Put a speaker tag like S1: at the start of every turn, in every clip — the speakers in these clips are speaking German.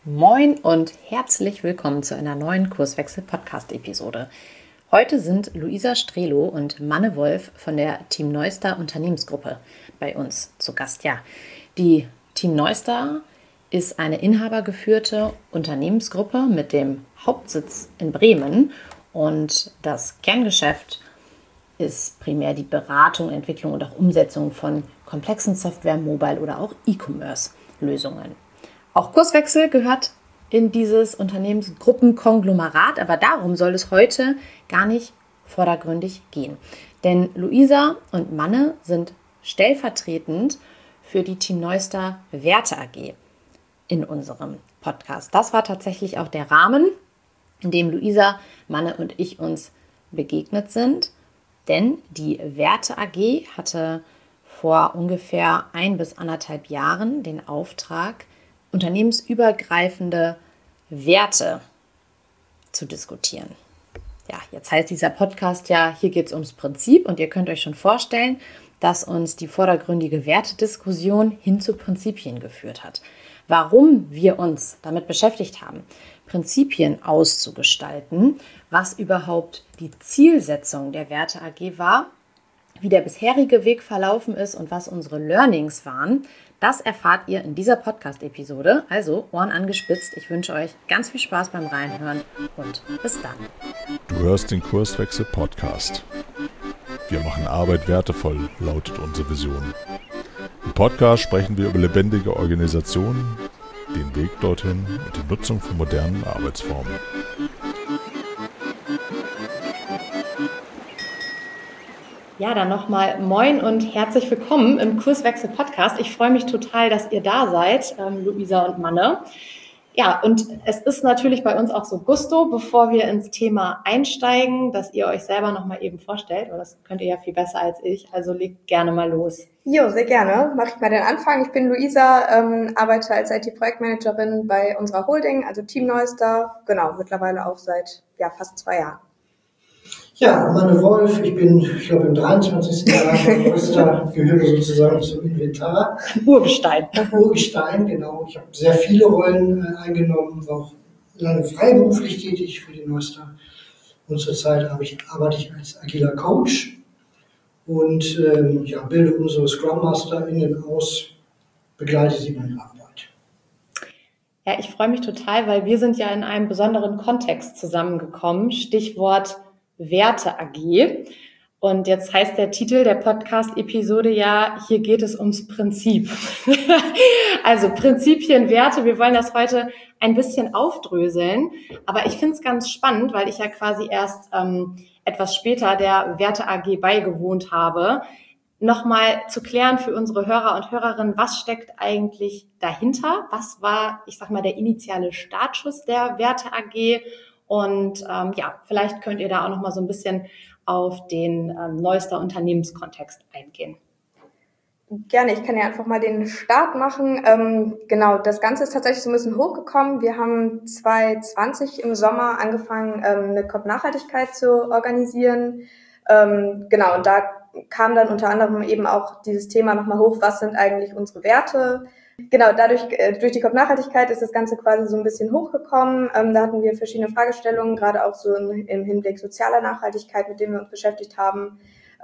S1: Moin und herzlich willkommen zu einer neuen Kurswechsel-Podcast-Episode. Heute sind Luisa Strelo und Manne Wolf von der Team Neustar Unternehmensgruppe bei uns zu Gast. Ja, die Team Neustar ist eine inhabergeführte Unternehmensgruppe mit dem Hauptsitz in Bremen und das Kerngeschäft ist primär die Beratung, Entwicklung und auch Umsetzung von komplexen Software-, Mobile- oder auch E-Commerce-Lösungen. Auch Kurswechsel gehört in dieses Unternehmensgruppenkonglomerat, aber darum soll es heute gar nicht vordergründig gehen. Denn Luisa und Manne sind stellvertretend für die Team Neustar Werte AG in unserem Podcast. Das war tatsächlich auch der Rahmen, in dem Luisa, Manne und ich uns begegnet sind. Denn die Werte AG hatte vor ungefähr 1 bis 1,5 Jahren den Auftrag, unternehmensübergreifende Werte zu diskutieren. Ja, jetzt heißt dieser Podcast ja, hier geht es ums Prinzip und ihr könnt euch schon vorstellen, dass uns die vordergründige Wertediskussion hin zu Prinzipien geführt hat. Warum wir uns damit beschäftigt haben, Prinzipien auszugestalten, was überhaupt die Zielsetzung der Werte AG war, wie der bisherige Weg verlaufen ist und was unsere Learnings waren, das erfahrt ihr in dieser Podcast-Episode. Also Ohren angespitzt. Ich wünsche euch ganz viel Spaß beim Reinhören und bis dann.
S2: Du hörst den Kurswechsel-Podcast. Wir machen Arbeit wertevoll, lautet unsere Vision. Im Podcast sprechen wir über lebendige Organisationen, den Weg dorthin und die Nutzung von modernen Arbeitsformen.
S1: Ja, dann nochmal moin und herzlich willkommen im Kurswechsel-Podcast. Ich freue mich total, dass ihr da seid, Luisa und Manne. Ja, und es ist natürlich bei uns auch so Gusto, bevor wir ins Thema einsteigen, dass ihr euch selber nochmal eben vorstellt, weil das könnt ihr ja viel besser als ich, also legt gerne mal los.
S3: Jo, sehr gerne. Mache ich mal den Anfang. Ich bin Luisa, arbeite als IT-Projektmanagerin bei unserer Holding, also Team Neustar, genau, mittlerweile auch seit fast 2 Jahren.
S4: Ja, Manne Wolf, ich glaube im 23. Jahr bei Neustar, gehöre sozusagen zum Inventar.
S1: Urgestein.
S4: Urgestein, genau. Ich habe sehr viele Rollen eingenommen, war auch lange freiberuflich tätig für die Neustar. Und zurzeit arbeite ich als agiler Coach und bilde unsere Scrum MasterInnen aus, begleite sie bei ihrer Arbeit.
S1: Ja, ich freue mich total, weil wir sind ja in einem besonderen Kontext zusammengekommen. Stichwort Werte AG. Und jetzt heißt der Titel der Podcast-Episode ja, hier geht es ums Prinzip. Also Prinzipien, Werte, wir wollen das heute ein bisschen aufdröseln. Aber ich finde es ganz spannend, weil ich ja quasi erst etwas später der Werte AG beigewohnt habe, nochmal zu klären für unsere Hörer und Hörerinnen, was steckt eigentlich dahinter? Was war, ich sag mal, der initiale Startschuss der Werte AG? Und vielleicht könnt ihr da auch noch mal so ein bisschen auf den Neustar Unternehmenskontext eingehen.
S3: Gerne, ich kann ja einfach mal den Start machen. Genau, das Ganze ist tatsächlich so ein bisschen hochgekommen. Wir haben 2020 im Sommer angefangen, eine COP-Nachhaltigkeit zu organisieren. Genau, und da kam dann unter anderem eben auch dieses Thema nochmal hoch, was sind eigentlich unsere Werte? Genau, durch die COP-Nachhaltigkeit ist das Ganze quasi so ein bisschen hochgekommen. Da hatten wir verschiedene Fragestellungen, gerade auch so im Hinblick sozialer Nachhaltigkeit, mit denen wir uns beschäftigt haben.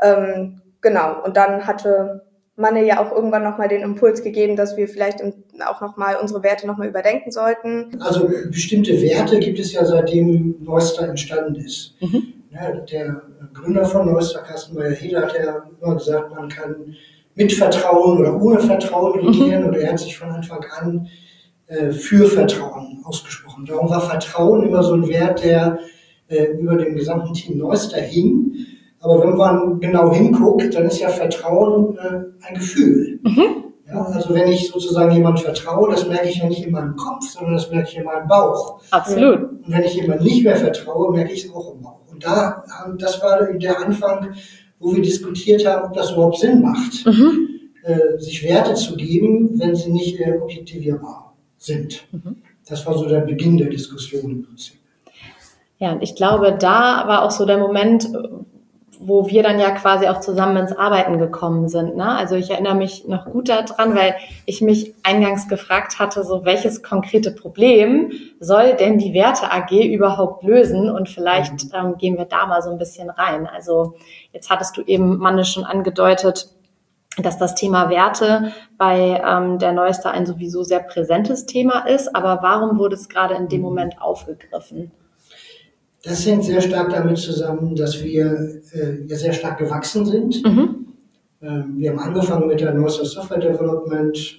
S3: Genau, und dann hatte Manne ja auch irgendwann nochmal den Impuls gegeben, dass wir vielleicht auch nochmal unsere Werte nochmal überdenken sollten.
S4: Also bestimmte Werte gibt es ja seitdem Neustar entstanden ist. Ja, der Gründer von Neustar, Carsten Meyer-Hedel, hat ja immer gesagt, man kann mit Vertrauen oder ohne Vertrauen regieren, oder er hat sich von Anfang an für Vertrauen ausgesprochen. Darum war Vertrauen immer so ein Wert, der über dem gesamten Team Neustar hing. Aber wenn man genau hinguckt, dann ist ja Vertrauen ein Gefühl. Ja, also wenn ich sozusagen jemandem vertraue, das merke ich ja nicht in meinem Kopf, sondern das merke ich in meinem Bauch.
S1: Absolut.
S4: Und wenn ich jemandem nicht mehr vertraue, merke ich es auch im Bauch. Und das war der Anfang, wo wir diskutiert haben, ob das überhaupt Sinn macht, sich Werte zu geben, wenn sie nicht objektivierbar sind. Das war so der Beginn der Diskussion im Prinzip.
S1: Ja, und ich glaube, da war auch so der Moment, wo wir dann ja quasi auch zusammen ins Arbeiten gekommen sind, ne? Also ich erinnere mich noch gut daran, weil ich mich eingangs gefragt hatte, so welches konkrete Problem soll denn die Werte AG überhaupt lösen? Und vielleicht gehen wir da mal so ein bisschen rein. Also jetzt hattest du eben, Manne, schon angedeutet, dass das Thema Werte bei der Neuster ein sowieso sehr präsentes Thema ist. Aber warum wurde es gerade in dem Moment aufgegriffen?
S4: Das hängt sehr stark damit zusammen, dass wir ja sehr stark gewachsen sind. Wir haben angefangen mit der Neuster Software Development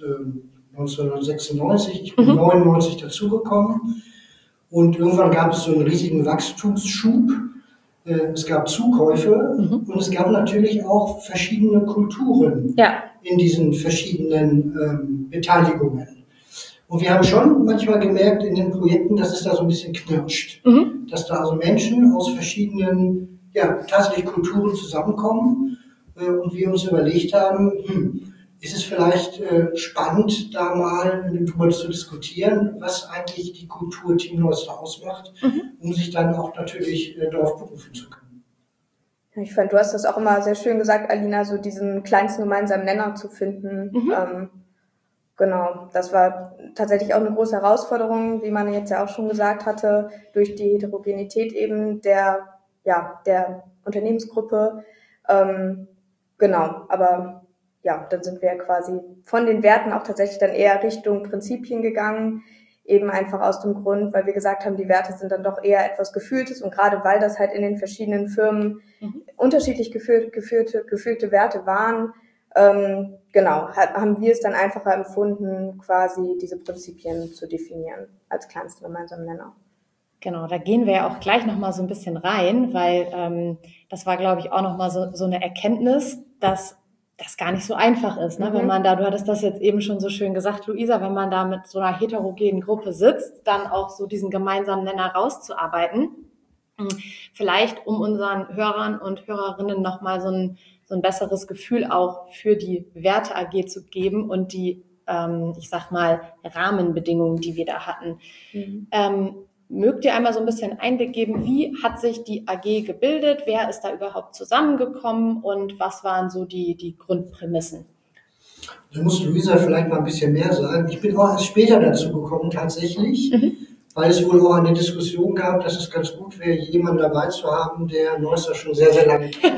S4: 1996. Ich bin 99 dazugekommen. Und irgendwann gab es so einen riesigen Wachstumsschub. Es gab Zukäufe und es gab natürlich auch verschiedene Kulturen in diesen verschiedenen Beteiligungen. Und wir haben schon manchmal gemerkt in den Projekten, dass es da so ein bisschen knirscht. Dass da also Menschen aus verschiedenen, tatsächlich Kulturen zusammenkommen und wir uns überlegt haben, ist es vielleicht spannend, da mal drüber zu diskutieren, was eigentlich die Kultur Team Neuster ausmacht, um sich dann auch natürlich darauf berufen zu können.
S3: Ich fand, du hast das auch immer sehr schön gesagt, Alina, so diesen kleinsten gemeinsamen Nenner zu finden. Genau, das war tatsächlich auch eine große Herausforderung, wie man jetzt ja auch schon gesagt hatte, durch die Heterogenität eben der Unternehmensgruppe. Genau, aber ja, dann sind wir quasi von den Werten auch tatsächlich dann eher Richtung Prinzipien gegangen, eben einfach aus dem Grund, weil wir gesagt haben, die Werte sind dann doch eher etwas Gefühltes und gerade weil das halt in den verschiedenen Firmen unterschiedlich gefühlte Werte waren, genau, haben wir es dann einfacher empfunden, quasi diese Prinzipien zu definieren als kleinsten gemeinsamen Nenner.
S1: Genau, da gehen wir ja auch gleich nochmal so ein bisschen rein, weil das war, glaube ich, auch nochmal so eine Erkenntnis, dass das gar nicht so einfach ist, ne? Wenn man da, du hattest das jetzt eben schon so schön gesagt, Luisa, wenn man da mit so einer heterogenen Gruppe sitzt, dann auch so diesen gemeinsamen Nenner rauszuarbeiten. Vielleicht, um unseren Hörern und Hörerinnen nochmal so ein besseres Gefühl auch für die Werte AG zu geben und die, ich sag mal, Rahmenbedingungen, die wir da hatten. Mögt ihr einmal so ein bisschen Einblick geben, wie hat sich die AG gebildet, wer ist da überhaupt zusammengekommen und was waren so die Grundprämissen?
S4: Da muss Luisa vielleicht mal ein bisschen mehr sagen. Ich bin auch erst später dazu gekommen tatsächlich, weil es wohl auch eine Diskussion gab, dass es ganz gut wäre, jemanden dabei zu haben, der Neuster schon sehr, sehr lange kennt.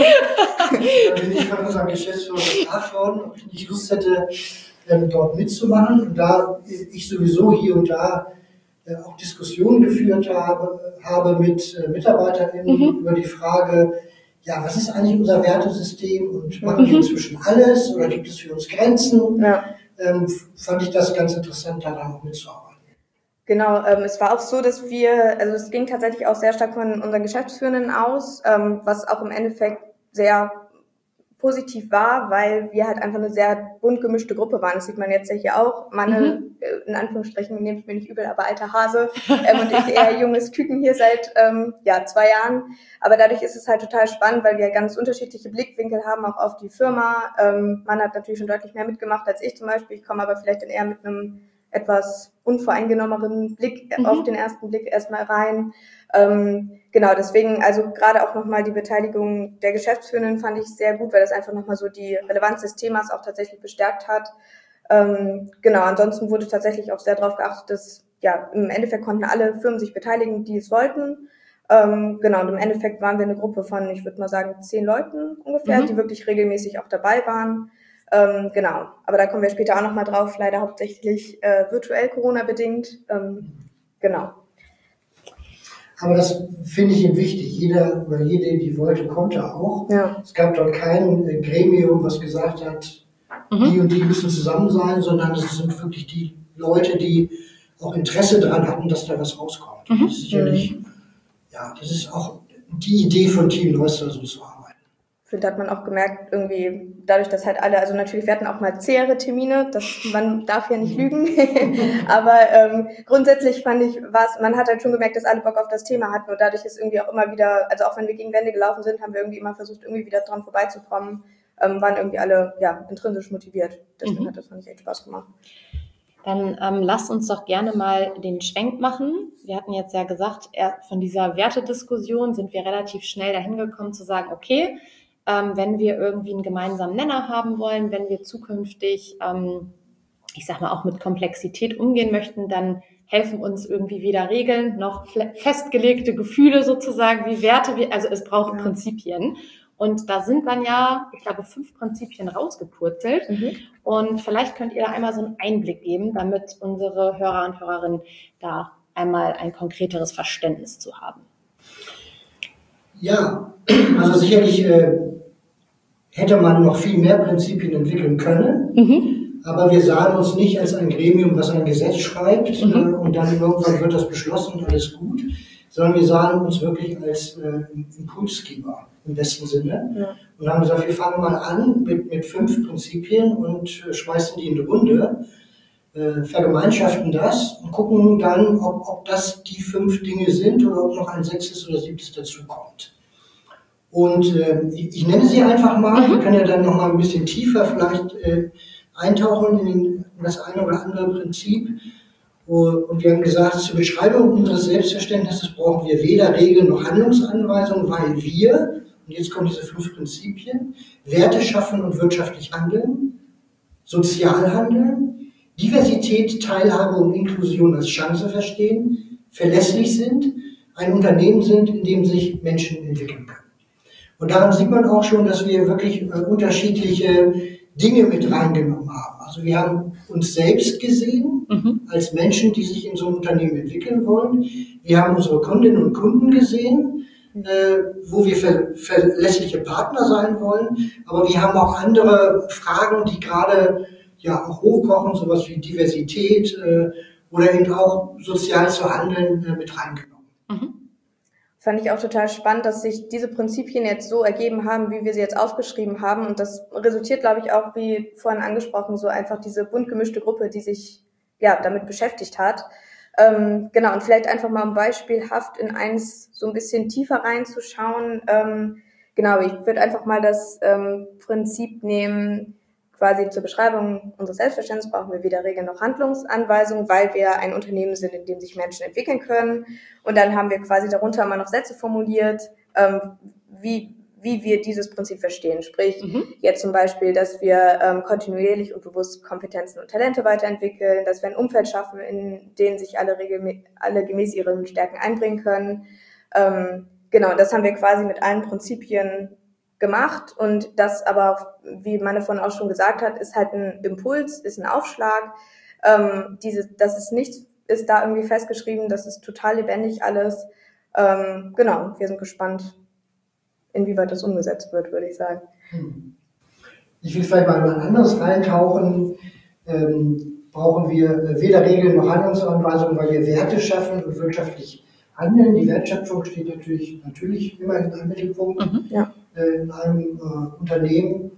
S4: Da bin ich von unserem Geschäftsführer gefragt worden, ob ich nicht Lust hätte, dort mitzumachen. Und da ich sowieso hier und da auch Diskussionen geführt habe mit MitarbeiterInnen über die Frage, ja, was ist eigentlich unser Wertesystem und machen wir inzwischen alles oder gibt es für uns Grenzen? Fand ich das ganz interessant, da auch mitzuarbeiten.
S3: Genau, es war auch so, dass es ging tatsächlich auch sehr stark von unseren Geschäftsführenden aus, was auch im Endeffekt sehr positiv war, weil wir halt einfach eine sehr bunt gemischte Gruppe waren. Das sieht man jetzt ja hier auch. Manne, in Anführungsstrichen, nehmt es mir nicht übel, aber alter Hase. Und ich eher junges Küken hier seit 2 Jahren. Aber dadurch ist es halt total spannend, weil wir ganz unterschiedliche Blickwinkel haben, auch auf die Firma. Man hat natürlich schon deutlich mehr mitgemacht als ich zum Beispiel. Ich komme aber vielleicht dann eher mit einem etwas unvoreingenommeneren Blick auf den ersten Blick erstmal rein. Genau, deswegen, also gerade auch nochmal die Beteiligung der Geschäftsführenden fand ich sehr gut, weil das einfach nochmal so die Relevanz des Themas auch tatsächlich bestärkt hat. Genau, ansonsten wurde tatsächlich auch sehr darauf geachtet, dass im Endeffekt konnten alle Firmen sich beteiligen, die es wollten. Genau, und im Endeffekt waren wir eine Gruppe von, ich würde mal sagen, 10 Leuten ungefähr, die wirklich regelmäßig auch dabei waren. Genau, aber da kommen wir später auch nochmal drauf, leider hauptsächlich virtuell Corona-bedingt. Genau.
S4: Aber das finde ich eben wichtig. Jeder oder jede, die wollte, konnte auch. Ja. Es gab dort kein Gremium, was gesagt hat, die und die müssen zusammen sein, sondern es sind wirklich die Leute, die auch Interesse daran hatten, dass da was rauskommt. Das ist sicherlich, das ist auch die Idee von Team Neuster, so zu arbeiten.
S3: Ich finde, hat man auch gemerkt, irgendwie dadurch, dass halt alle, also natürlich, wir hatten auch mal zähere Termine, man darf ja nicht lügen, aber grundsätzlich fand ich, man hat halt schon gemerkt, dass alle Bock auf das Thema hatten und dadurch ist irgendwie auch immer wieder, also auch wenn wir gegen Wände gelaufen sind, haben wir irgendwie immer versucht, irgendwie wieder dran vorbeizukommen, waren irgendwie alle, intrinsisch motiviert. Deswegen hat das, fand ich, echt Spaß gemacht.
S1: Dann lasst uns doch gerne mal den Schwenk machen. Wir hatten jetzt ja gesagt, von dieser Wertediskussion sind wir relativ schnell dahin gekommen zu sagen, okay, wenn wir irgendwie einen gemeinsamen Nenner haben wollen, wenn wir zukünftig, ich sag mal, auch mit Komplexität umgehen möchten, dann helfen uns irgendwie weder Regeln noch festgelegte Gefühle sozusagen wie Werte. Also es braucht Prinzipien. Und da sind dann ja, ich glaube, 5 Prinzipien rausgepurzelt. Und vielleicht könnt ihr da einmal so einen Einblick geben, damit unsere Hörer und Hörerinnen da einmal ein konkreteres Verständnis zu haben.
S4: Ja, also sicherlich hätte man noch viel mehr Prinzipien entwickeln können, aber wir sahen uns nicht als ein Gremium, was ein Gesetz schreibt und dann irgendwann wird das beschlossen und alles gut, sondern wir sahen uns wirklich als Impulsgeber im besten Sinne und haben gesagt, wir fangen mal an mit 5 Prinzipien und schmeißen die in die Runde, vergemeinschaften das und gucken dann, ob das die 5 Dinge sind oder ob noch ein 6. oder 7. dazu kommt. Und ich nenne sie einfach mal, wir können ja dann noch mal ein bisschen tiefer vielleicht eintauchen in das eine oder andere Prinzip. Und wir haben gesagt, zur Beschreibung unseres Selbstverständnisses brauchen wir weder Regeln noch Handlungsanweisungen, weil wir, und jetzt kommen diese 5 Prinzipien, Werte schaffen und wirtschaftlich handeln, sozial handeln, Diversität, Teilhabe und Inklusion als Chance verstehen, verlässlich sind, ein Unternehmen sind, in dem sich Menschen entwickeln können. Und daran sieht man auch schon, dass wir wirklich unterschiedliche Dinge mit reingenommen haben. Also wir haben uns selbst gesehen als Menschen, die sich in so einem Unternehmen entwickeln wollen. Wir haben unsere Kundinnen und Kunden gesehen, wo wir verlässliche Partner sein wollen. Aber wir haben auch andere Fragen, die gerade ja auch hochkochen, sowas wie Diversität oder eben auch sozial zu handeln mit reingenommen.
S3: Fand ich auch total spannend, dass sich diese Prinzipien jetzt so ergeben haben, wie wir sie jetzt aufgeschrieben haben. Und das resultiert, glaube ich, auch, wie vorhin angesprochen, so einfach diese bunt gemischte Gruppe, die sich ja damit beschäftigt hat. Genau, und vielleicht einfach mal beispielhaft in eins so ein bisschen tiefer reinzuschauen. Genau, ich würde einfach mal das Prinzip nehmen, quasi zur Beschreibung unseres Selbstverständnisses brauchen wir weder Regeln noch Handlungsanweisungen, weil wir ein Unternehmen sind, in dem sich Menschen entwickeln können. Und dann haben wir quasi darunter mal noch Sätze formuliert, wie wir dieses Prinzip verstehen. Sprich, jetzt zum Beispiel, dass wir kontinuierlich und bewusst Kompetenzen und Talente weiterentwickeln, dass wir ein Umfeld schaffen, in dem sich alle gemäß ihren Stärken einbringen können. Genau, das haben wir quasi mit allen Prinzipien gemacht und das aber, wie Manne vorhin auch schon gesagt hat, ist halt ein Impuls, ist ein Aufschlag. Das ist nichts, ist da irgendwie festgeschrieben, das ist total lebendig alles. Genau, wir sind gespannt, inwieweit das umgesetzt wird, würde ich sagen.
S4: Ich will vielleicht mal anders reintauchen. Brauchen wir weder Regeln noch Handlungsanweisungen, weil wir Werte schaffen und wirtschaftlich handeln. Die Wertschöpfung steht natürlich immer in einem Mittelpunkt. In einem Unternehmen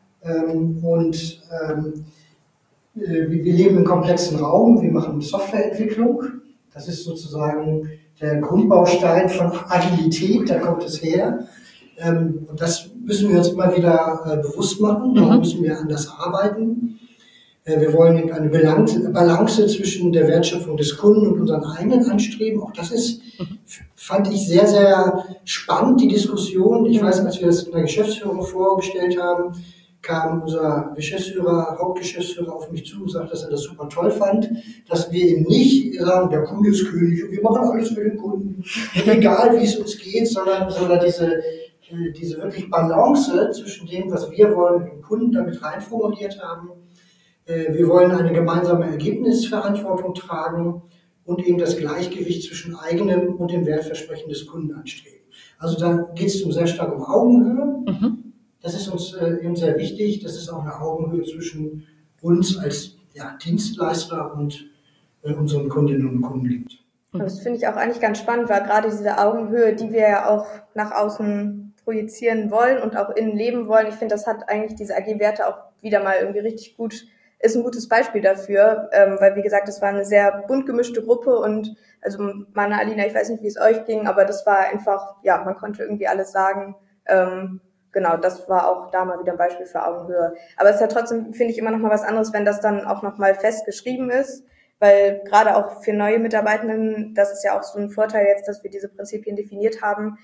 S4: wir leben im komplexen Raum, wir machen Softwareentwicklung, das ist sozusagen der Grundbaustein von Agilität, da kommt es her und das müssen wir uns immer wieder bewusst machen, da müssen wir anders arbeiten. Wir wollen eine Balance zwischen der Wertschöpfung des Kunden und unseren eigenen anstreben. Auch das fand ich sehr, sehr spannend, die Diskussion. Ich weiß, als wir das in der Geschäftsführung vorgestellt haben, kam unser Hauptgeschäftsführer auf mich zu und sagte, dass er das super toll fand, dass wir eben nicht sagen, der Kunde ist König und wir machen alles für den Kunden, egal wie es uns geht, sondern diese wirklich Balance zwischen dem, was wir wollen, und dem Kunden damit reinformuliert haben. Wir wollen eine gemeinsame Ergebnisverantwortung tragen und eben das Gleichgewicht zwischen eigenem und dem Wertversprechen des Kunden anstreben. Also da geht es sehr stark um Augenhöhe. Das ist uns eben sehr wichtig. Das ist auch eine Augenhöhe zwischen uns als Dienstleister und unseren Kundinnen und Kunden gibt.
S3: Das finde ich auch eigentlich ganz spannend, weil gerade diese Augenhöhe, die wir ja auch nach außen projizieren wollen und auch innen leben wollen, ich finde, das hat eigentlich diese AG-Werte auch wieder mal irgendwie richtig gut, ist ein gutes Beispiel dafür, weil wie gesagt, das war eine sehr bunt gemischte Gruppe und also Alina, ich weiß nicht, wie es euch ging, aber das war einfach, ja, man konnte irgendwie alles sagen, genau, das war auch da mal wieder ein Beispiel für Augenhöhe. Aber es ist ja trotzdem, finde ich, immer noch mal was anderes, wenn das dann auch noch mal festgeschrieben ist, weil gerade auch für neue Mitarbeitenden, das ist ja auch so ein Vorteil jetzt, dass wir diese Prinzipien definiert haben,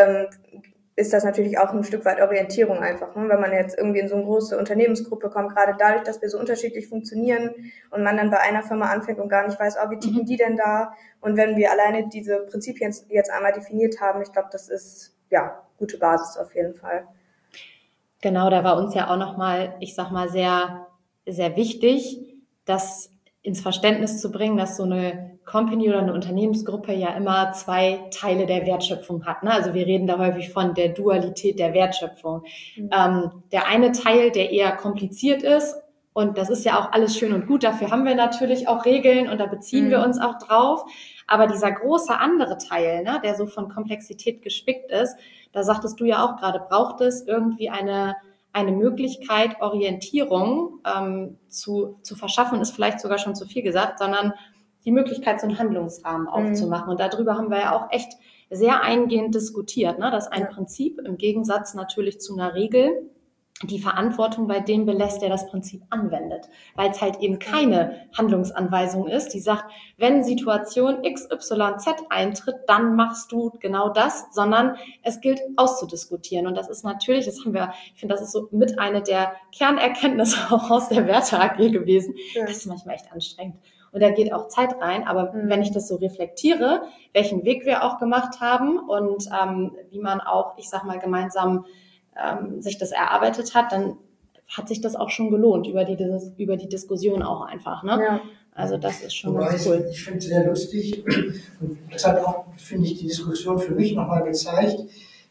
S3: ist das natürlich auch ein Stück weit Orientierung einfach. Ne? Wenn man jetzt irgendwie in so eine große Unternehmensgruppe kommt, gerade dadurch, dass wir so unterschiedlich funktionieren und man dann bei einer Firma anfängt und gar nicht weiß, wie ticken die denn da? Und wenn wir alleine diese Prinzipien jetzt einmal definiert haben, ich glaube, das ist ja gute Basis auf jeden Fall.
S1: Genau, da war uns ja auch nochmal, ich sag mal, sehr, sehr wichtig, das ins Verständnis zu bringen, dass so eine Company oder eine Unternehmensgruppe ja immer 2 Teile der Wertschöpfung hat. Ne? Also wir reden da häufig von der Dualität der Wertschöpfung. Der eine Teil, der eher kompliziert ist, und das ist ja auch alles schön und gut, dafür haben wir natürlich auch Regeln und da beziehen wir uns auch drauf. Aber dieser große andere Teil, ne, der so von Komplexität gespickt ist, da sagtest du ja auch gerade, braucht es irgendwie eine Möglichkeit, Orientierung zu verschaffen, ist vielleicht sogar schon zu viel gesagt, sondern die Möglichkeit, so einen Handlungsrahmen aufzumachen. Und darüber haben wir ja auch echt sehr eingehend diskutiert, ne? Dass ein Prinzip im Gegensatz natürlich zu einer Regel die Verantwortung bei dem belässt, der das Prinzip anwendet. Weil es halt eben keine Handlungsanweisung ist, die sagt, wenn Situation XYZ eintritt, dann machst du genau das, sondern es gilt auszudiskutieren. Und das ist natürlich, ich finde, das ist so mit eine der Kernerkenntnisse auch aus der Werte AG gewesen. Das ist manchmal echt anstrengend. Und da geht auch Zeit rein. Aber wenn ich das so reflektiere, welchen Weg wir auch gemacht haben und wie man auch, ich sag mal, gemeinsam sich das erarbeitet hat, dann hat sich das auch schon gelohnt über die Diskussion auch einfach. Ne? Ja. Also das ist schon ganz cool.
S4: Ich finde es sehr lustig und das hat auch, finde ich, die Diskussion für mich nochmal gezeigt,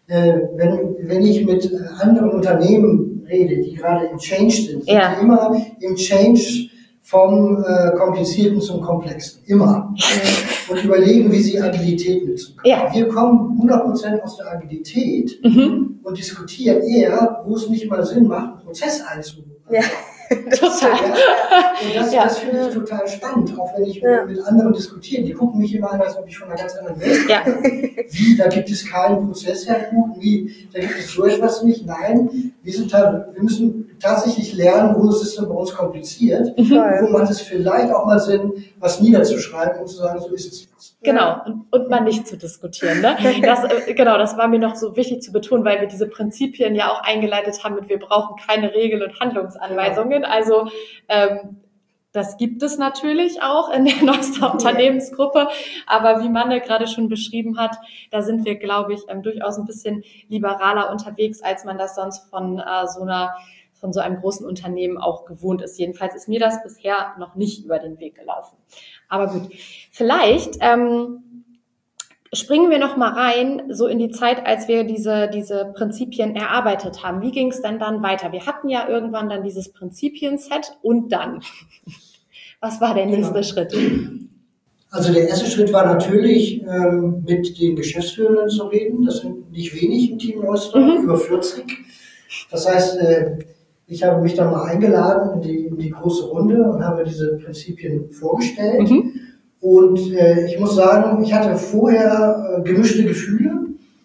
S4: wenn ich mit anderen Unternehmen rede, die gerade im Change sind die immer im Change vom Komplizierten zum Komplexen. Immer. Und überlegen, wie sie Agilität nutzen können. Ja. Wir kommen 100% aus der Agilität und diskutieren eher, wo es nicht mal Sinn macht, einen Prozess einzubauen. Ja. Total. Und das finde ich total spannend, auch wenn ich mit anderen diskutiere. Die gucken mich immer an, als ob ich von einer ganz anderen Welt komme. Wie, da gibt es keinen Prozesshandbuch, da gibt es so etwas nicht. Nein, wir müssen tatsächlich lernen, wo ist es denn bei uns kompliziert, wo macht es vielleicht auch mal Sinn, was niederzuschreiben und zu sagen, so ist es jetzt.
S1: Genau, und mal nicht zu diskutieren. Ne? Das war mir noch so wichtig zu betonen, weil wir diese Prinzipien ja auch eingeleitet haben mit, wir brauchen keine Regeln und Handlungsanweisungen. Also das gibt es natürlich auch in der Neuster Unternehmensgruppe, aber wie Manne gerade schon beschrieben hat, da sind wir, glaube ich, durchaus ein bisschen liberaler unterwegs, als man das sonst von so einem großen Unternehmen auch gewohnt ist. Jedenfalls ist mir das bisher noch nicht über den Weg gelaufen. Aber gut, vielleicht springen wir noch mal rein, so in die Zeit, als wir diese Prinzipien erarbeitet haben. Wie ging es denn dann weiter? Wir hatten ja irgendwann dann dieses Prinzipien-Set und dann? Was war der nächste Schritt?
S4: Also der erste Schritt war natürlich, mit den Geschäftsführenden zu reden. Das sind nicht wenig im Team Neuster, über 40. Das heißt, ich habe mich dann mal eingeladen in die große Runde und habe diese Prinzipien vorgestellt. Und ich muss sagen, ich hatte vorher gemischte Gefühle,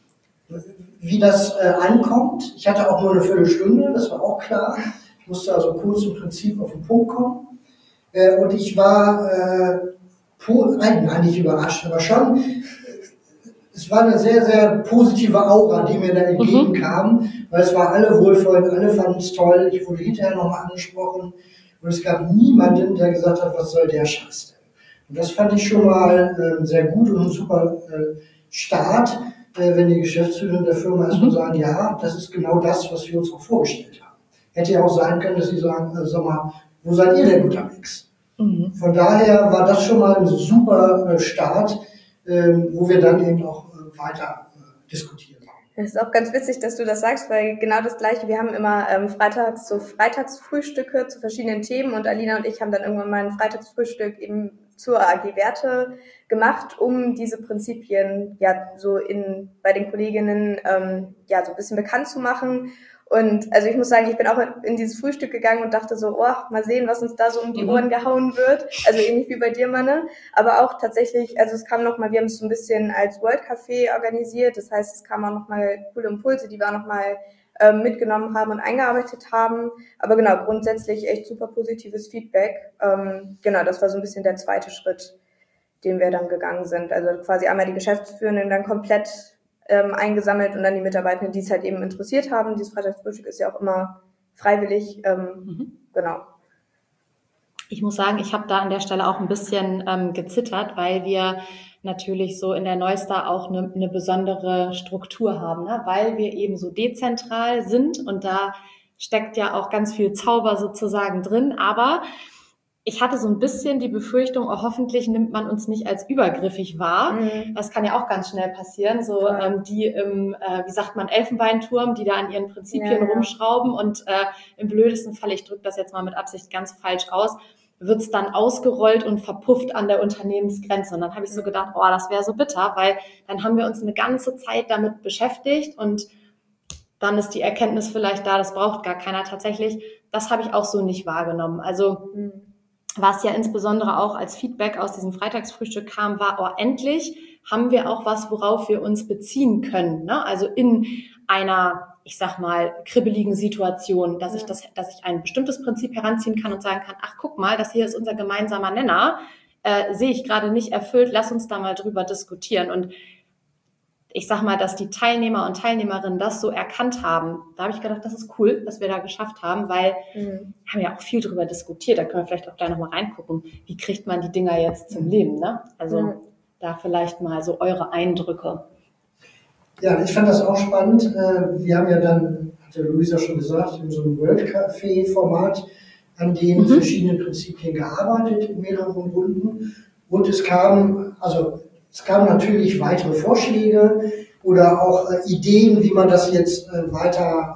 S4: wie das ankommt. Ich hatte auch nur eine Viertelstunde, das war auch klar. Ich musste also kurz im Prinzip auf den Punkt kommen. Und ich war nicht überrascht, aber schon, es war eine sehr, sehr positive Aura, die mir da entgegenkam, weil es war alle wohlwollend, alle fanden es toll. Ich wurde hinterher nochmal angesprochen und es gab niemanden, der gesagt hat, was soll der Scheiß denn? Und das fand ich schon mal sehr gut und ein super Start, wenn die Geschäftsführer der Firma erstmal sagen, ja, das ist genau das, was wir uns auch vorgestellt haben. Hätte ja auch sein können, dass sie sagen, sag mal, wo seid ihr denn unterwegs? Von daher war das schon mal ein super Start, wo wir dann eben auch weiter diskutieren.
S3: Das ist auch ganz witzig, dass du das sagst, weil genau das Gleiche, wir haben immer Freitagsfrühstücke zu verschiedenen Themen und Alina und ich haben dann irgendwann mal ein Freitagsfrühstück eben zur AG Werte gemacht, um diese Prinzipien so bei den Kolleginnen so ein bisschen bekannt zu machen. Und also ich muss sagen, ich bin auch in dieses Frühstück gegangen und dachte so, mal sehen, was uns da so um die Ohren gehauen wird. Also ähnlich wie bei dir, Manne. Aber auch tatsächlich, also es kam nochmal, wir haben es so ein bisschen als World Café organisiert. Das heißt, es kamen auch nochmal coole Impulse, die waren nochmal mitgenommen haben und eingearbeitet haben. Aber genau, grundsätzlich echt super positives Feedback. Genau, das war so ein bisschen der zweite Schritt, den wir dann gegangen sind. Also quasi einmal die Geschäftsführenden dann komplett eingesammelt und dann die Mitarbeitenden, die es halt eben interessiert haben. Dieses Freitagsfrühstück ist ja auch immer freiwillig. Genau.
S1: Ich muss sagen, ich habe da an der Stelle auch ein bisschen gezittert, weil wir natürlich so in der Neustar auch eine besondere Struktur haben, ne? Weil wir eben so dezentral sind und da steckt ja auch ganz viel Zauber sozusagen drin. Aber ich hatte so ein bisschen die Befürchtung, oh, hoffentlich nimmt man uns nicht als übergriffig wahr. Das kann ja auch ganz schnell passieren. So die im, wie sagt man, Elfenbeinturm, die da an ihren Prinzipien rumschrauben und im blödesten Fall, ich drücke das jetzt mal mit Absicht ganz falsch aus, wird's dann ausgerollt und verpufft an der Unternehmensgrenze. Und dann habe ich so gedacht, oh, das wäre so bitter, weil dann haben wir uns eine ganze Zeit damit beschäftigt und dann ist die Erkenntnis vielleicht da, das braucht gar keiner tatsächlich. Das habe ich auch so nicht wahrgenommen. Also was ja insbesondere auch als Feedback aus diesem Freitagsfrühstück kam, war, oh, endlich haben wir auch was, worauf wir uns beziehen können, ne? Also in einer, ich sag mal, kribbeligen Situation, dass ich ein bestimmtes Prinzip heranziehen kann und sagen kann, ach, guck mal, das hier ist unser gemeinsamer Nenner, sehe ich gerade nicht erfüllt, lass uns da mal drüber diskutieren. Und ich sag mal, dass die Teilnehmer und Teilnehmerinnen das so erkannt haben, da habe ich gedacht, das ist cool, dass wir da geschafft haben, weil wir haben ja auch viel drüber diskutiert, da können wir vielleicht auch gleich nochmal reingucken, wie kriegt man die Dinger jetzt zum Leben, ne? Also da vielleicht mal so eure Eindrücke.
S4: Ja, ich fand das auch spannend. Wir haben ja dann, hat ja Luisa schon gesagt, in so einem World Café-Format an den verschiedenen Prinzipien gearbeitet, in mehreren Runden. Und es kamen natürlich weitere Vorschläge oder auch Ideen, wie man das jetzt weiter,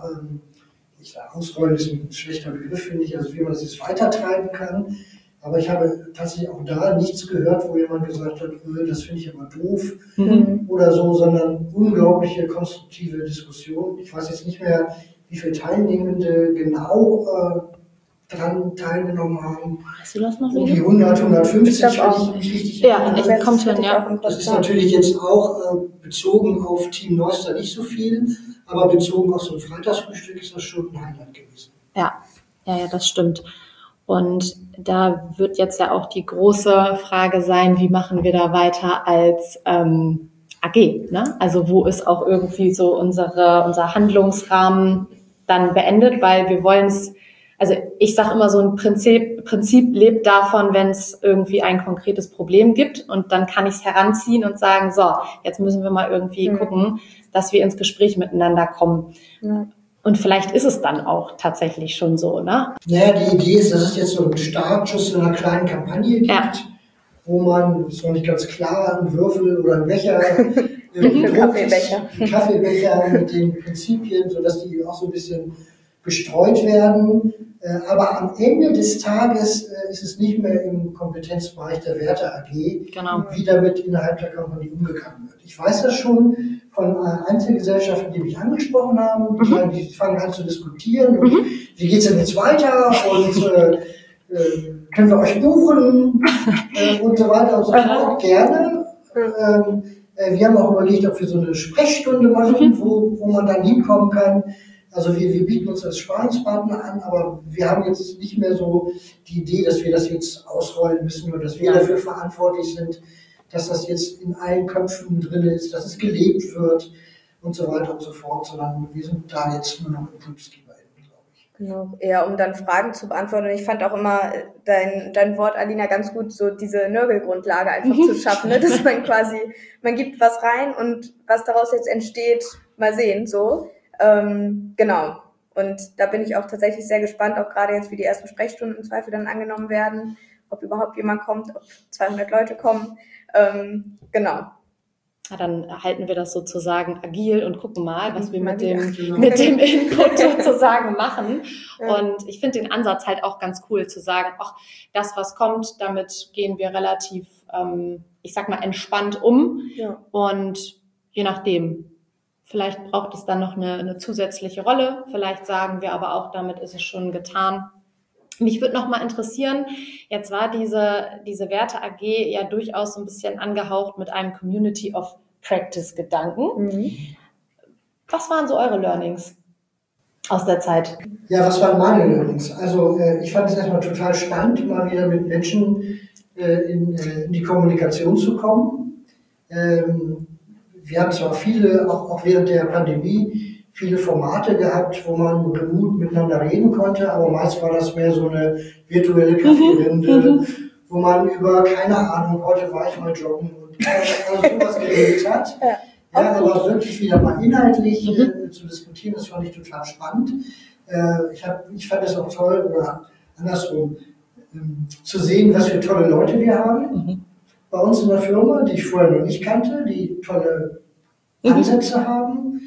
S4: ausrollen ist ein schlechter Begriff, finde ich, also wie man das jetzt weitertreiben kann. Aber ich habe tatsächlich auch da nichts gehört, wo jemand gesagt hat, das finde ich aber doof oder so, sondern unglaubliche konstruktive Diskussion. Ich weiß jetzt nicht mehr, wie viele Teilnehmende genau dran teilgenommen haben.
S1: Hast du das noch
S4: um die 100, 150, wenn ich mich richtig erinnere.
S1: Ja, kommt hin, ja.
S4: Das ist natürlich jetzt auch bezogen auf Team Neustar nicht so viel, aber bezogen auf so ein Freitagsfrühstück ist das schon ein Highlight gewesen.
S1: Ja, das stimmt. Und da wird jetzt ja auch die große Frage sein, wie machen wir da weiter als AG, ne? Also wo ist auch irgendwie so unser Handlungsrahmen dann beendet, weil wir wollen es, also ich sage immer so ein Prinzip lebt davon, wenn es irgendwie ein konkretes Problem gibt und dann kann ich es heranziehen und sagen, so, jetzt müssen wir mal irgendwie gucken, dass wir ins Gespräch miteinander kommen. Ja. Und vielleicht ist es dann auch tatsächlich schon so, ne?
S4: Naja, die Idee ist, dass es jetzt so einen Startschuss in einer kleinen Kampagne gibt, wo man, ist noch nicht ganz klar, einen Würfel oder einen Becher, einen Kaffeebecher mit den Prinzipien, sodass die auch so ein bisschen gestreut werden. Aber am Ende des Tages ist es nicht mehr im Kompetenzbereich der Werte AG, wie damit innerhalb der Kompanie umgegangen wird. Ich weiß das schon von Einzelgesellschaften, die mich angesprochen haben, die fangen an zu diskutieren. Und wie geht's denn jetzt weiter? Und können wir euch buchen? Und so weiter und so fort. Gerne. Wir haben auch überlegt, ob wir so eine Sprechstunde machen, wo man dann hinkommen kann. Also wir bieten uns als Sparingspartner an, aber wir haben jetzt nicht mehr so die Idee, dass wir das jetzt ausrollen müssen oder dass wir dafür verantwortlich sind, dass das jetzt in allen Köpfen drin ist, dass es gelebt wird und so weiter und so fort, sondern wir sind da jetzt nur noch Impulsgeber, glaube ich.
S3: Genau, eher um dann Fragen zu beantworten. Und ich fand auch immer dein Wort, Alina, ganz gut, so diese Nörgelgrundlage einfach zu schaffen, ne? Dass man quasi, man gibt was rein und was daraus jetzt entsteht, mal sehen, so. Genau. Und da bin ich auch tatsächlich sehr gespannt, auch gerade jetzt, wie die ersten Sprechstunden im Zweifel dann angenommen werden, ob überhaupt jemand kommt, ob 200 Leute kommen. Genau.
S1: Ja, dann halten wir das sozusagen agil und gucken mal, was wir mit dem Input sozusagen machen. Ja. Und ich finde den Ansatz halt auch ganz cool zu sagen, ach, das, was kommt, damit gehen wir relativ, ich sag mal, entspannt um. Ja. Und je nachdem, vielleicht braucht es dann noch eine zusätzliche Rolle. Vielleicht sagen wir aber auch, damit ist es schon getan. Mich würde noch mal interessieren, jetzt war diese Werte AG ja durchaus so ein bisschen angehaucht mit einem Community of Practice Gedanken. Was waren so eure Learnings? aus der Zeit?
S4: Ja, was waren meine Learnings? Also ich fand es erstmal total spannend, mal wieder mit Menschen in die Kommunikation zu kommen. Wir haben zwar viele, auch während der Pandemie, viele Formate gehabt, wo man remote miteinander reden konnte, aber meist war das mehr so eine virtuelle Kaffeerunde, wo man über, keine Ahnung, heute war ich mal joggen und sowas geredet hat. Ja, aber wirklich wieder mal inhaltlich zu diskutieren, das fand ich total spannend. Ich fand es auch toll, oder andersrum, zu sehen, was für tolle Leute wir haben bei uns in der Firma, die ich vorher noch nicht kannte, die tolle Ansätze haben.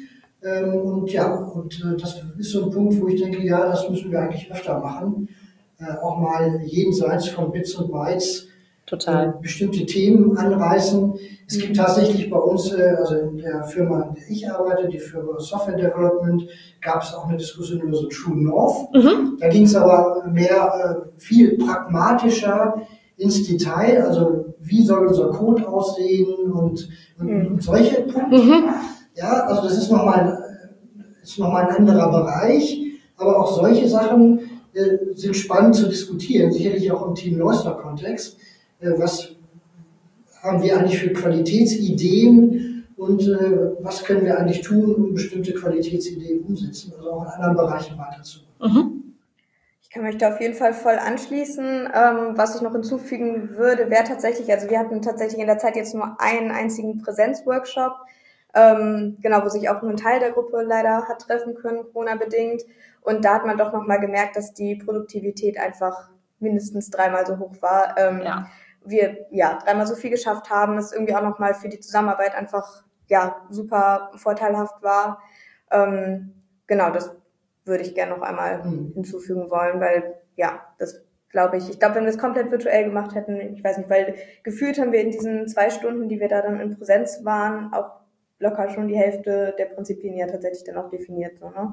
S4: Das ist so ein Punkt, wo ich denke, ja, das müssen wir eigentlich öfter machen. Auch mal jenseits von Bits und Bytes bestimmte Themen anreißen. Es gibt tatsächlich bei uns, also in der Firma, in der ich arbeite, die Firma Software Development, gab es auch eine Diskussion über so True North. Da ging es aber mehr viel pragmatischer ins Detail, also wie soll unser Code aussehen und solche Punkte. Ja, also das ist nochmal ein anderer Bereich, aber auch solche Sachen sind spannend zu diskutieren, sicherlich auch im Team Neuster-Kontext. Was haben wir eigentlich für Qualitätsideen und was können wir eigentlich tun, um bestimmte Qualitätsideen umsetzen, also auch in anderen Bereichen weiterzukommen.
S3: Ich kann mich da auf jeden Fall voll anschließen. Was ich noch hinzufügen würde, wäre tatsächlich, also wir hatten tatsächlich in der Zeit jetzt nur einen einzigen Präsenzworkshop, wo sich auch nur ein Teil der Gruppe leider hat treffen können, Corona-bedingt. Und da hat man doch nochmal gemerkt, dass die Produktivität einfach mindestens 3-mal so hoch war. Wir 3-mal so viel geschafft haben, es irgendwie auch nochmal für die Zusammenarbeit einfach super vorteilhaft war. Das würde ich gerne noch einmal hinzufügen wollen, weil das glaube ich, wenn wir es komplett virtuell gemacht hätten, ich weiß nicht, weil gefühlt haben wir in diesen 2 Stunden, die wir da dann in Präsenz waren, auch locker schon die Hälfte der Prinzipien ja tatsächlich dann auch definiert, so, ne?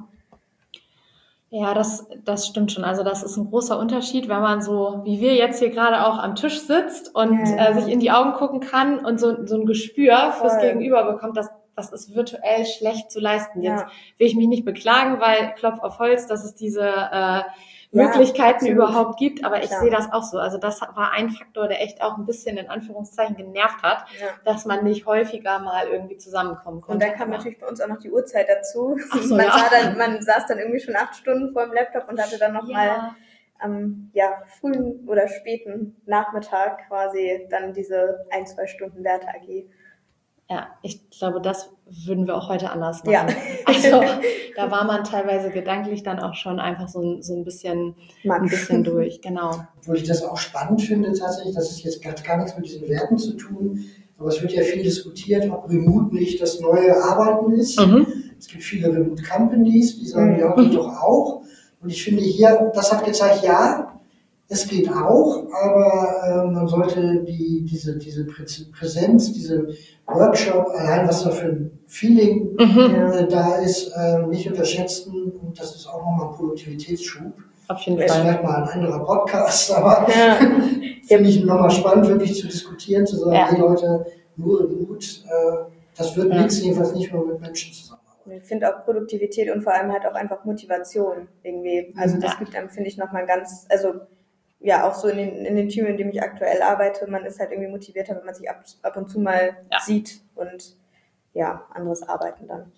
S1: Ja, das stimmt schon. Also das ist ein großer Unterschied, wenn man so, wie wir jetzt hier gerade auch am Tisch sitzt und sich in die Augen gucken kann und so ein Gespür fürs Gegenüber bekommt, das ist virtuell schlecht zu leisten. Jetzt will ich mich nicht beklagen, weil Klopf auf Holz, dass es diese Möglichkeiten überhaupt gibt, aber ich sehe das auch so. Also das war ein Faktor, der echt auch ein bisschen in Anführungszeichen genervt hat, dass man nicht häufiger mal irgendwie zusammenkommen konnte.
S3: Und dann kam natürlich bei uns auch noch die Uhrzeit dazu.
S1: Ach so,
S3: man saß dann irgendwie schon 8 Stunden vor dem Laptop und hatte dann nochmal am frühen oder späten Nachmittag quasi dann diese 1-2 Stunden Werte AG.
S1: Ja, ich glaube, das würden wir auch heute anders machen. Ja. Also da war man teilweise gedanklich dann auch schon einfach so ein bisschen durch, genau.
S4: Obwohl ich das auch spannend finde tatsächlich, das ist jetzt gar nichts mit diesen Werten zu tun, aber es wird ja viel diskutiert, ob Remote nicht das neue Arbeiten ist. Es gibt viele Remote Companies, die sagen, ja, geht doch auch. Und ich finde hier, das hat gezeigt, ja, es geht auch, aber man sollte diese Präsenz, diese Workshop, allein was da für ein Feeling da ist, nicht unterschätzen. Und das ist auch nochmal ein Produktivitätsschub.
S1: Auf jeden
S4: Fall. Das ist vielleicht mal ein anderer Podcast, aber finde ich nochmal spannend, wirklich zu diskutieren, zu sagen, hey Leute, nur Mut, das wird nichts, jedenfalls nicht mehr mit Menschen zusammen.
S3: Ich finde auch Produktivität und vor allem halt auch einfach Motivation irgendwie. Also das gibt einem, finde ich, nochmal ganz, auch so in den Teams, in dem ich aktuell arbeite, man ist halt irgendwie motivierter, wenn man sich ab und zu mal sieht und anderes Arbeiten dann.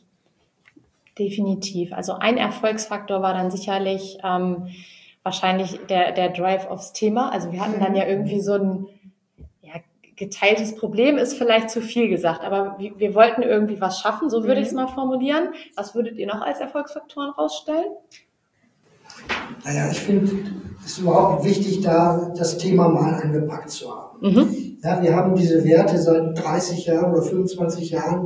S1: Definitiv. Also ein Erfolgsfaktor war dann sicherlich wahrscheinlich der Drive aufs Thema. Also wir hatten dann ja irgendwie so ein geteiltes Problem, ist vielleicht zu viel gesagt, aber wir wollten irgendwie was schaffen, so würde ich es mal formulieren. Was würdet ihr noch als Erfolgsfaktoren rausstellen?
S4: Naja, ich finde, es ist überhaupt wichtig, da das Thema mal angepackt zu haben. Ja, wir haben diese Werte seit 30 Jahren oder 25 Jahren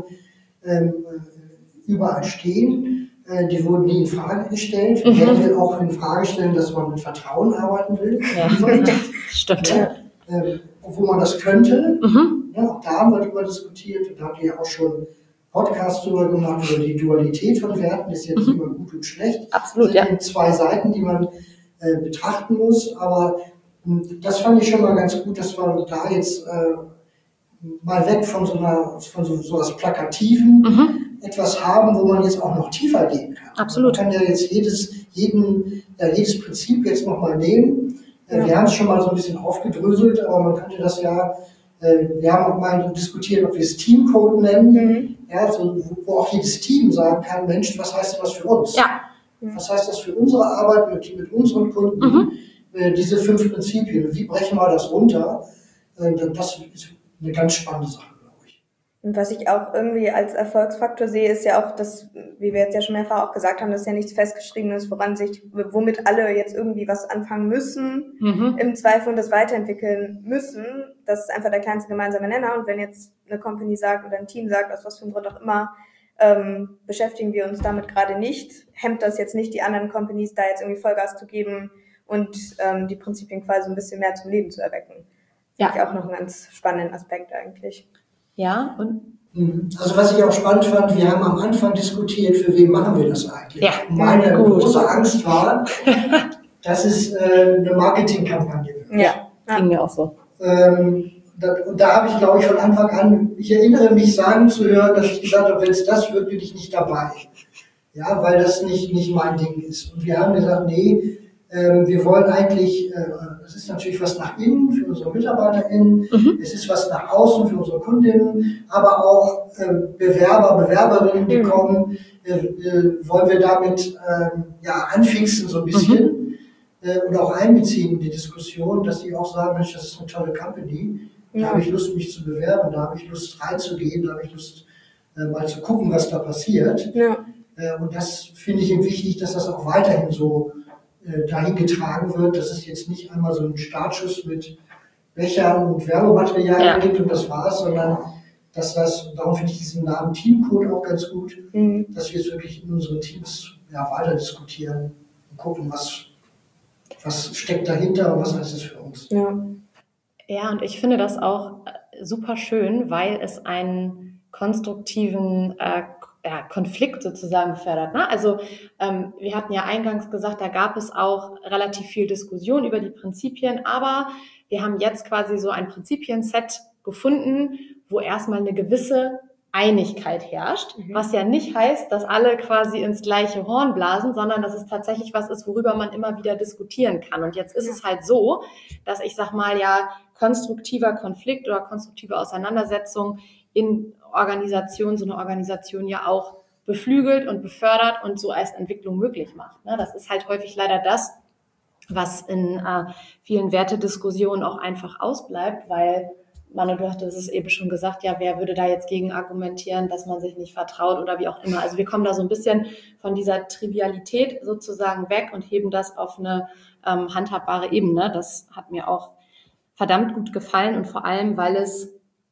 S4: überall stehen. Die wurden nie in Frage gestellt. Wir werden auch in Frage stellen, dass man mit Vertrauen arbeiten will.
S1: Ja, stimmt.
S4: Obwohl man das könnte. Ja, auch da haben wir darüber diskutiert und da habt ihr ja auch schon Podcast darüber gemacht, über die Dualität von Werten, ist ja nicht immer gut und schlecht.
S1: Absolut,
S4: das sind 2 Seiten, die man betrachten muss, aber das fand ich schon mal ganz gut, dass wir da jetzt mal weg von so was Plakativen etwas haben, wo man jetzt auch noch tiefer gehen kann.
S1: Absolut.
S4: Man kann ja jetzt jedes Prinzip jetzt nochmal nehmen. Wir haben es schon mal so ein bisschen aufgedröselt, aber man könnte das ja, wir haben auch mal diskutiert, ob wir es Teamcode nennen, ja, so, wo auch jedes Team sagen kann, Mensch, was heißt das für uns?
S1: Ja.
S4: Was heißt das für unsere Arbeit mit unseren Kunden? Diese 5 Prinzipien, wie brechen wir das runter? Das ist eine ganz spannende Sache, glaube ich.
S3: Und was ich auch irgendwie als Erfolgsfaktor sehe, ist ja auch, dass, wie wir jetzt ja schon mehrfach auch gesagt haben, dass ja nichts Festgeschriebenes, womit alle jetzt irgendwie was anfangen müssen, im Zweifel und das weiterentwickeln müssen. Das ist einfach der kleinste gemeinsame Nenner. Und wenn jetzt eine Company sagt oder ein Team sagt, aus was für einem Grund auch immer, beschäftigen wir uns damit gerade nicht, hemmt das jetzt nicht die anderen Companies, da jetzt irgendwie Vollgas zu geben und die Prinzipien quasi ein bisschen mehr zum Leben zu erwecken. Das finde ich auch noch einen ganz spannenden Aspekt eigentlich.
S1: Ja, und?
S4: Also was ich auch spannend fand, wir haben am Anfang diskutiert, für wen machen wir das eigentlich?
S1: Ja,
S4: meine große Angst war, dass es eine Marketingkampagne wird.
S1: Ja, ging mir auch so.
S4: Und da habe ich, glaube ich, von Anfang an, ich erinnere mich sagen zu hören, dass ich gesagt habe, wenn es das wird, bin ich nicht dabei. Ja, weil das nicht mein Ding ist. Und wir haben gesagt, nee, wir wollen eigentlich, es ist natürlich was nach innen für unsere MitarbeiterInnen, es ist was nach außen für unsere Kundinnen, aber auch Bewerber, Bewerberinnen, die kommen, wollen wir damit anfixen so ein bisschen und auch einbeziehen in die Diskussion, dass die auch sagen, Mensch, das ist eine tolle Company. Da habe ich Lust, mich zu bewerben, da habe ich Lust, reinzugehen, da habe ich Lust, mal zu gucken, was da passiert. Ja. Und das finde ich eben wichtig, dass das auch weiterhin so dahin getragen wird, dass es jetzt nicht einmal so einen Startschuss mit Bechern und Werbematerialien gibt und das war's, sondern dass darum finde ich diesen Namen Teamcode auch ganz gut, dass wir es wirklich in unseren Teams weiter diskutieren und gucken, was steckt dahinter und was heißt es für uns.
S1: Ja, und ich finde das auch super schön, weil es einen konstruktiven Konflikt sozusagen fördert. Ne? Also wir hatten ja eingangs gesagt, da gab es auch relativ viel Diskussion über die Prinzipien, aber wir haben jetzt quasi so ein Prinzipienset gefunden, wo erstmal eine gewisse Einigkeit herrscht, was ja nicht heißt, dass alle quasi ins gleiche Horn blasen, sondern dass es tatsächlich was ist, worüber man immer wieder diskutieren kann. Und jetzt ist es halt so, dass ich sag mal konstruktiver Konflikt oder konstruktive Auseinandersetzung in Organisation, so eine Organisation ja auch beflügelt und befördert und so als Entwicklung möglich macht. Ne? Das ist halt häufig leider das, was in vielen Wertediskussionen auch einfach ausbleibt, weil Manu, du hattest es eben schon gesagt, ja, wer würde da jetzt gegen argumentieren, dass man sich nicht vertraut oder wie auch immer. Also wir kommen da so ein bisschen von dieser Trivialität sozusagen weg und heben das auf eine handhabbare Ebene. Das hat mir auch verdammt gut gefallen und vor allem, weil es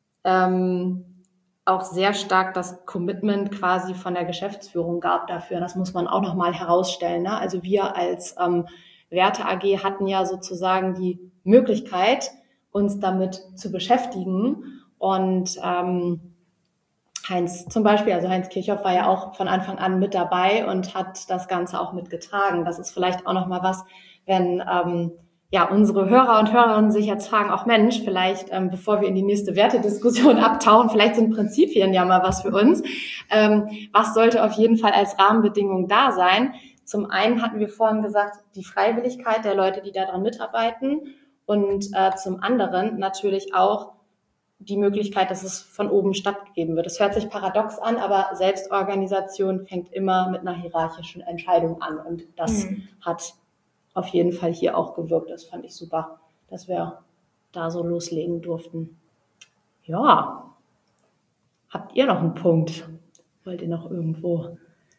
S1: auch sehr stark das Commitment quasi von der Geschäftsführung gab dafür. Das muss man auch nochmal herausstellen. Ne? Also wir als Werte AG hatten ja sozusagen die Möglichkeit, uns damit zu beschäftigen. Und Heinz Kirchhoff war ja auch von Anfang an mit dabei und hat das Ganze auch mitgetragen. Das ist vielleicht auch nochmal was, wenn unsere Hörer und Hörerinnen sich jetzt fragen, auch Mensch, vielleicht, bevor wir in die nächste Wertediskussion abtauchen, vielleicht sind Prinzipien ja mal was für uns. Was sollte auf jeden Fall als Rahmenbedingung da sein? Zum einen hatten wir vorhin gesagt, die Freiwilligkeit der Leute, die daran mitarbeiten. Und zum anderen natürlich auch die Möglichkeit, dass es von oben stattgegeben wird. Es hört sich paradox an, aber Selbstorganisation fängt immer mit einer hierarchischen Entscheidung an. Und das hat auf jeden Fall hier auch gewirkt. Das fand ich super, dass wir da so loslegen durften. Ja, habt ihr noch einen Punkt? Wollt ihr noch irgendwo?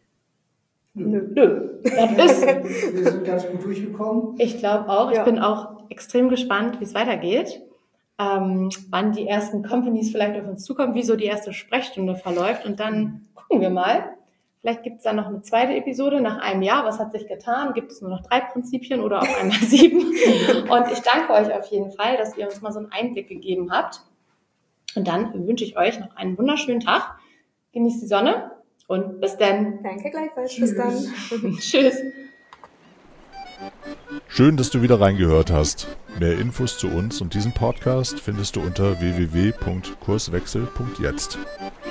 S1: Nö.
S4: Wir sind ganz gut durchgekommen.
S1: Ich glaube auch. Ja. Ich bin auch extrem gespannt, wie es weitergeht. Wann die ersten Companies vielleicht auf uns zukommen, wie so die erste Sprechstunde verläuft. Und dann gucken wir mal. Vielleicht gibt es dann noch eine zweite Episode nach einem Jahr. Was hat sich getan? Gibt es nur noch 3 Prinzipien oder auf einmal 7? Und ich danke euch auf jeden Fall, dass ihr uns mal so einen Einblick gegeben habt. Und dann wünsche ich euch noch einen wunderschönen Tag. Genießt die Sonne. Und bis dann.
S3: Danke gleichfalls. Bis dann.
S1: Tschüss.
S2: Schön, dass du wieder reingehört hast. Mehr Infos zu uns und diesem Podcast findest du unter www.kurswechsel.jetzt.